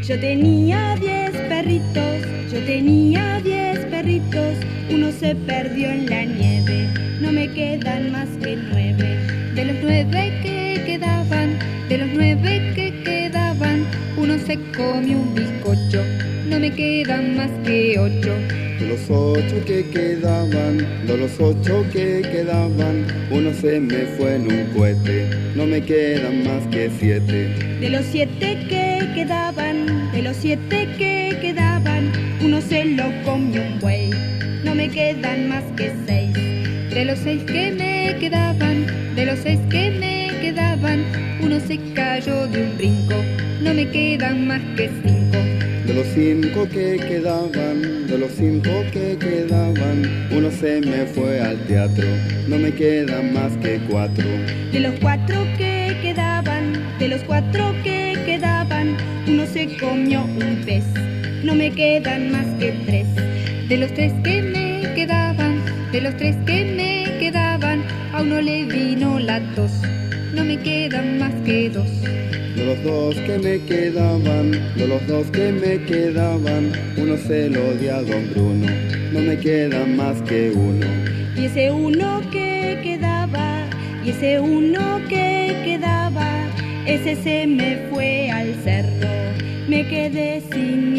Yo tenía 10 perritos, yo tenía 10 perritos, uno se perdió en la nieve, no me quedan más que 9. De los 9 que quedaban, de los 9 que quedaban, uno se comió un bizcocho, no me quedan más que 8. De los 8 que quedaban, de los 8 que quedaban, uno se me fue en un cohete, no me quedan más que 7. De los 7 que quedaban, de los 7 que quedaban, uno se lo comió un buey, no me quedan más que 6. De los 6 que me quedaban, de los 6 que me quedaban, uno se cayó de un brinco, no me quedan más que 5. De los 5 que quedaban, de los 5 que quedaban, uno se me fue al teatro, no me quedan más que 4. De los 4 que quedaban, de los 4 que quedaban, uno se comió un pez, no me quedan más que 3. De los 3 que me quedaban, de los 3 que me quedaban, a uno le vino la tos, no me quedan más que 2. De los 2 que me quedaban, de los 2 que me quedaban, uno se lo dio a don Bruno, no me queda más que 1. Y ese uno que quedaba, y ese uno que quedaba, ese se me fue al cerro, me quedé sin